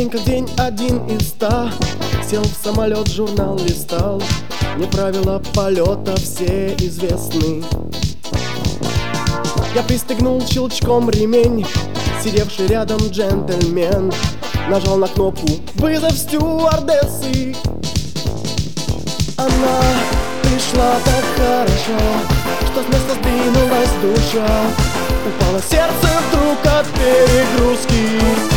День как день, один из 100. Сел в самолет, журнал листал. Мне правила полета все известны. Я пристегнул щелчком ремень. Сидевший рядом джентльмен нажал на кнопку «Вызов стюардессы». Она пришла так хорошо, что с места сдвинулась душа. Упало сердце вдруг от перегрузки.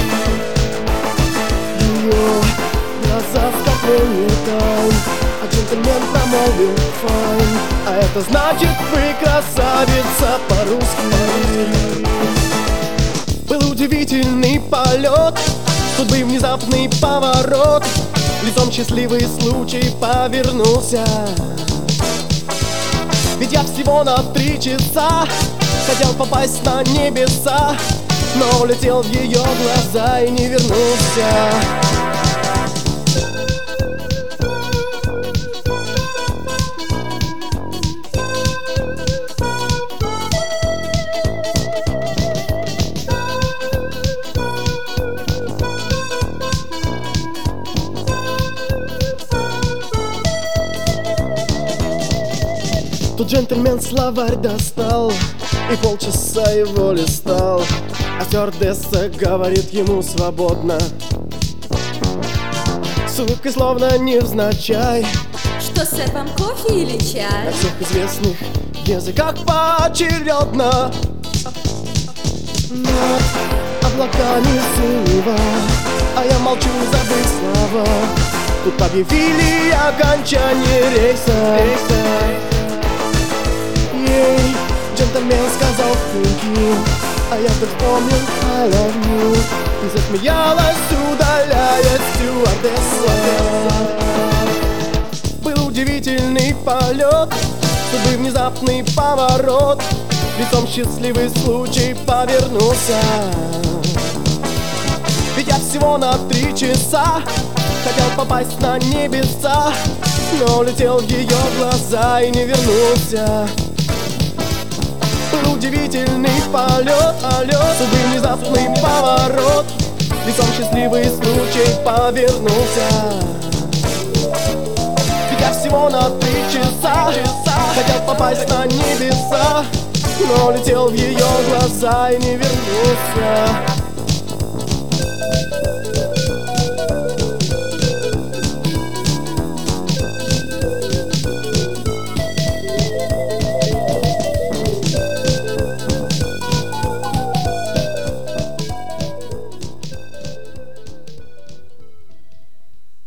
Ее глаза скопление тайн, а джентльмен промолвил «файн». А это значит «вы красавица» по-русски. Был удивительный полет, судьбы внезапный поворот. Лицом счастливый случай повернулся. Ведь я всего на 3 часа хотел попасть на небеса, но улетел в ее глаза и не вернулся. Тут джентльмен словарь достал и полчаса его листал, а стюардесса говорит ему свободно, с улыбкой словно невзначай: что, сэр, вам кофе или чай? На всех известных языках поочередно. Над облаками синева, а я молчу, забыв слова. Тут объявили окончание рейса. Ей джентльмен сказал «thank you», а я вдруг вспомнил «I love you». И засмеялась, удаляясь стюардесса. Был удивительный полет, судьбы внезапный поворот. Лицом счастливый случай повернулся. Ведь я всего на 3 часа хотел попасть на небеса, но улетел в ее глаза и не вернулся. Был удивительный полет, судьбы внезапный поворот. Лицом счастливый случай повернулся. Ведь я всего на 3 часа хотел попасть на небеса, но улетел в ее глаза и не вернулся.